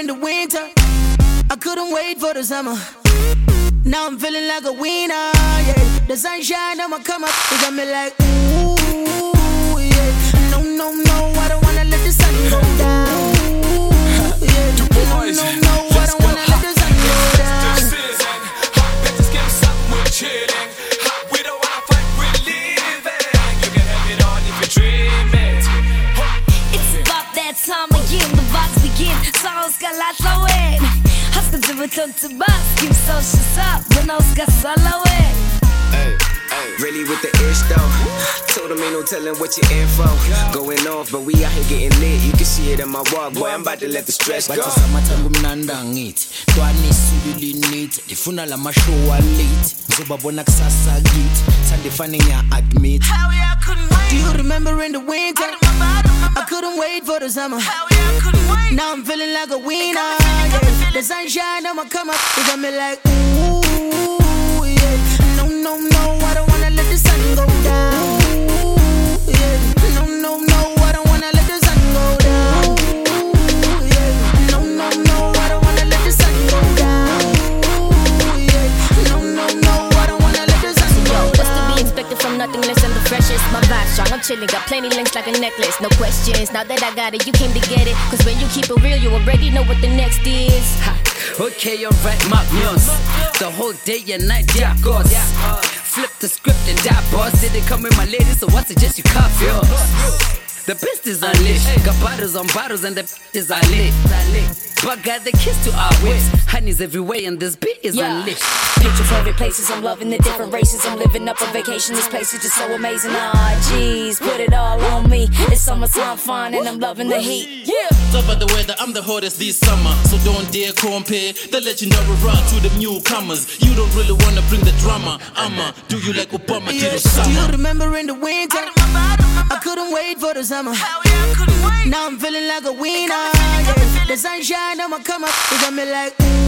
the winter. I couldn't wait for the summer. Now I'm feeling like a winner, yeah. The sunshine, I'ma come up. It got me like, ooh, yeah. No, no, no, I don't wanna let the sun go down. Yeah. No, no, I don't wanna let the sun go down. Hot bitches give something we're chilling. Hot, we don't wanna fight, we're living. You can have it all if you dream it. It's about that time again, the vibes begin. Songs got lots of it. Hustle to return to bus, keep social up. When I was got solo it. Really with the ish though. Told them ain't no telling what you're in for. Going off, but we out here getting lit. You can see it in my walk, boy. I'm about to let the stress go. Bathi samathanga umnanda ngithi twanisubili nithi ndifuna la mashow late ngizobabona kusasa kithi thande fane ngiya admit. Hell yeah, I couldn't wait. Do you remember in the winter? I couldn't wait for the summer. Hell yeah, I couldn't wait. Now I'm feeling like a winner, yeah. The sunshine, I'ma come up. It got me like, ooh, yeah. No, no, no, I don't wanna let the sun go down. Yeah. No, no, no, I don't wanna let the sun go down. Yeah. No, no, no, I don't wanna let the sun go down. Yeah. No, no, no, I don't wanna let the sun go down. What's to be expected from nothing less than the freshest? My vibe strong, I'm chilling, got plenty links like a necklace. No questions, now that I got it, you came to get it. Cause when you keep it real, you already know what the next is. Okay, alright, Magnus. The whole day and night, yeah, goes. Flip the script and die, boss. Didn't come with my lady, so I suggest you cuff yours. The best is unleashed. Got bottles on bottles and the is are lit. But got the kiss to our whips. Honey's everywhere and this beat is unleashed. Picture favorite places, I'm loving the different races. I'm living up on vacation, this place is just so amazing. Ah, jeez, put it all on me. It's summertime fun and I'm loving the heat. Yeah. Talk about the weather, I'm the hottest this summer. So don't dare compare the legendary rock to the newcomers. You don't really wanna bring the drama. I'ma do you like Obama did the summer. Do you remember in the winter? I couldn't wait for the summer. Hell yeah, I couldn't wait. Now I'm feeling like a winner, yeah. The sunshine, I'ma come up. It got me like, ooh.